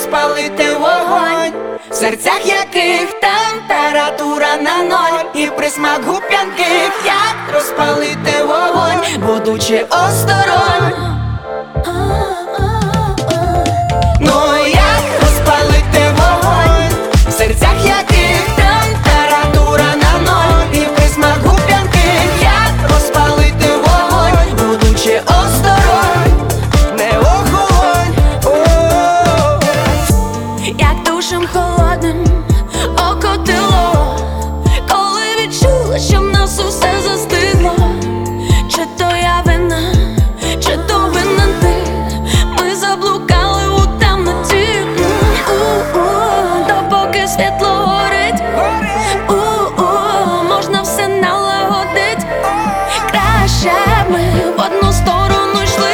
розпалити вогонь, в серцях яких температура на ноль, і присмак губ п'янких, як розпалити вогонь, будучи осторонь. Ну як розпалити вогонь, в серцях яких температура на ноль, і присмак губ п'янких, як розпалити вогонь, будучи осторонь, не охолонь. Як душем холодним окотило, коли відчула, що в нас усе застигло. Чи то я вина, чи то винен ти, ми заблукали у темноті. Допоки світло горить, можна все налагодить. Краще б ми в одну сторону йшли,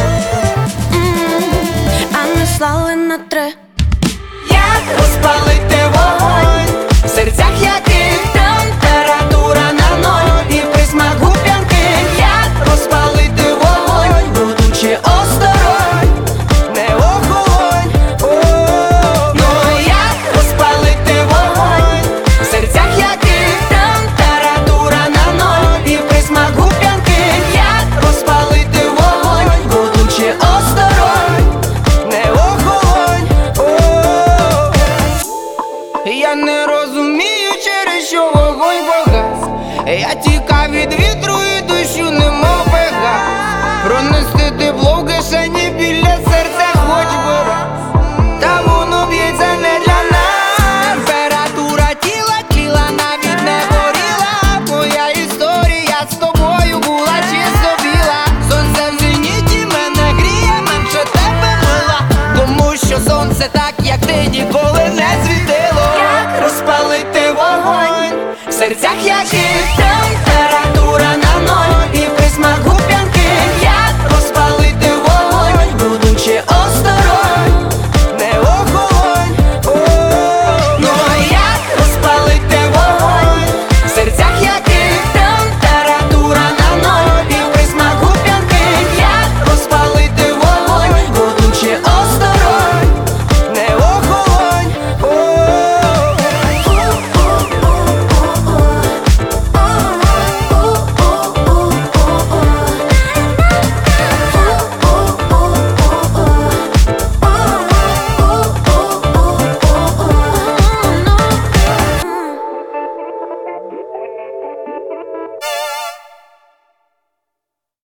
а не слали на три. Як розпалити вогонь, в серцях яких температура на ноль, і присмак губ п'янких, як розпалити вогонь, будучи осторонь, не охолонь. Ну як розпалити вогонь, в серцях яких температура на ноль, і присмак губ п'янких, як розпалити вогонь, будучи осторонь, не охолонь. Я не розумію, через що вогонь погас. Я тікав від вітру і дощу, немов пегас. Пронести тепло в кишені біля серця хоч би раз, та воно б'ється не для нас. Температура тіла навіть не горіла. Моя історія з тобою була чисто біла. Сонце в зеніті мене гріє, менше тебе мила, тому що сонце так, як ти, ніколи не світило. Як розпалити вогонь, в серцях яких